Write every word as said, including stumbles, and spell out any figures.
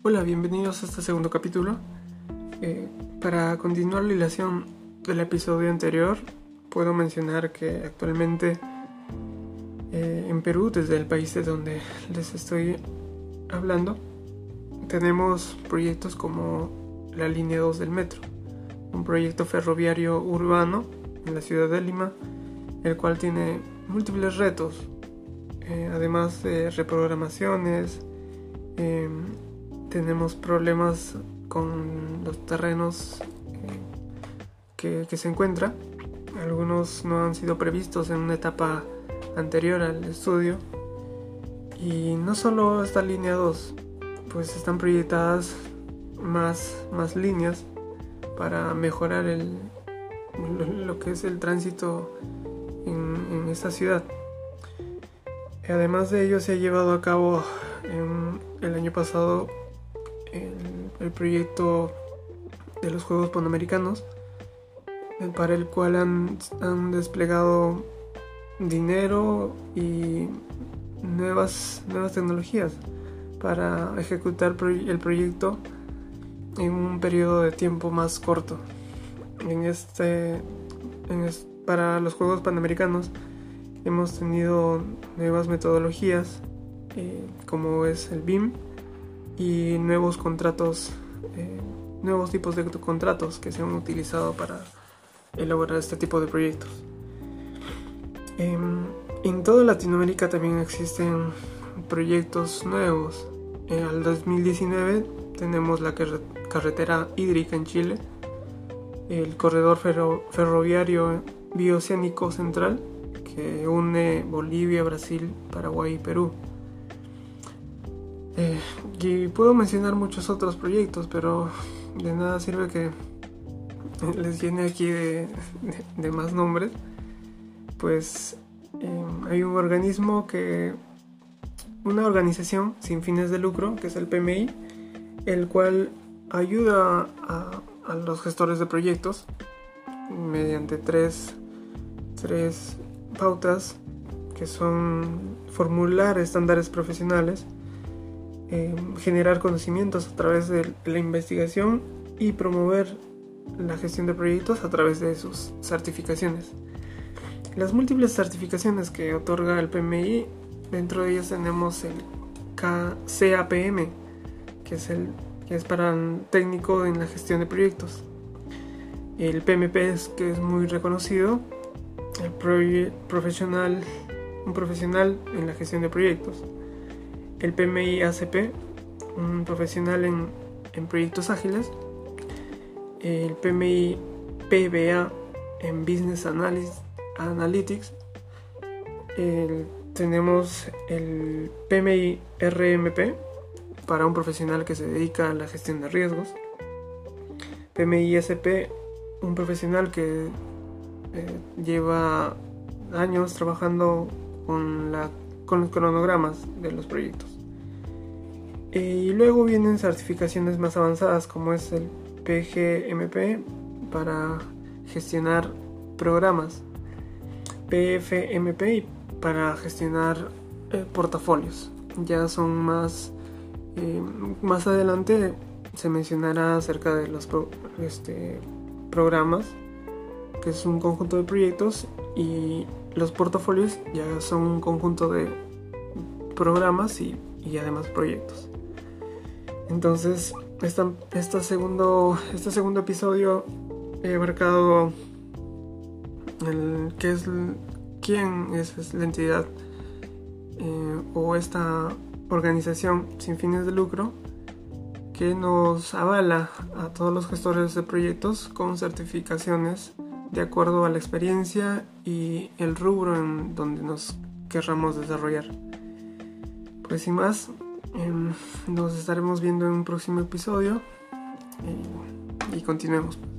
Hola, bienvenidos a este segundo capítulo. Eh, para continuar la hilación del episodio anterior, puedo mencionar que actualmente eh, en Perú, desde el país de donde les estoy hablando, tenemos proyectos como la línea dos del metro, un proyecto ferroviario urbano en la ciudad de Lima, el cual tiene múltiples retos, eh, además de reprogramaciones. Eh, tenemos problemas con los terrenos eh, que, que se encuentran. Algunos no han sido previstos en una etapa anterior al estudio. Y no solo esta línea dos, pues están proyectadas más, más líneas para mejorar el, lo, lo que es el tránsito en, en esta ciudad. Además de ello, se ha llevado a cabo en el año pasado el, el proyecto de los Juegos Panamericanos, para el cual han, han desplegado dinero y nuevas, nuevas tecnologías para ejecutar el proyecto en un periodo de tiempo más corto. En este, en es, para los Juegos Panamericanos hemos tenido nuevas metodologías, eh, como es el B I M, y nuevos contratos, eh, nuevos tipos de contratos que se han utilizado para elaborar este tipo de proyectos. Eh, en toda Latinoamérica también existen proyectos nuevos. En el dos mil diecinueve tenemos la car- carretera hídrica en Chile, el corredor ferro- ferroviario bioceánico central, que une Bolivia, Brasil, Paraguay y Perú. Eh, y puedo mencionar muchos otros proyectos, pero de nada sirve que les llene aquí de, de, de más nombres. Pues eh, hay un organismo que, una organización sin fines de lucro, que es el P M I, el cual ayuda a, a los gestores de proyectos mediante tres, tres pautas, que son formular estándares profesionales, eh, generar conocimientos a través de la investigación y promover la gestión de proyectos a través de sus certificaciones. Las múltiples certificaciones que otorga el P M I, dentro de ellas tenemos el C A P M, que es, el, que es para un técnico en la gestión de proyectos. El P M P, que es muy reconocido, el proye- profesional, un profesional en la gestión de proyectos. El P M I A C P, un profesional en, en proyectos ágiles. El P M I P B A en Business Analysis, Analytics. El, tenemos el P M I R M P para un profesional que se dedica a la gestión de riesgos. P M I S P, un profesional que eh, lleva años trabajando con, la, con los cronogramas de los proyectos. Eh, y luego vienen certificaciones más avanzadas, como es el P G M P para gestionar programas, P F M P para gestionar eh, portafolios. Ya son más eh, más adelante se mencionará acerca de los pro, este, programas, que es un conjunto de proyectos, y los portafolios ya son un conjunto de programas y, y además proyectos. Entonces, esta, esta segundo, este segundo episodio he abarcado el, qué es, quién es, es la entidad eh, o esta organización sin fines de lucro que nos avala a todos los gestores de proyectos con certificaciones de acuerdo a la experiencia y el rubro en donde nos querramos desarrollar. Pues sin más, eh, nos estaremos viendo en un próximo episodio, eh, y continuemos.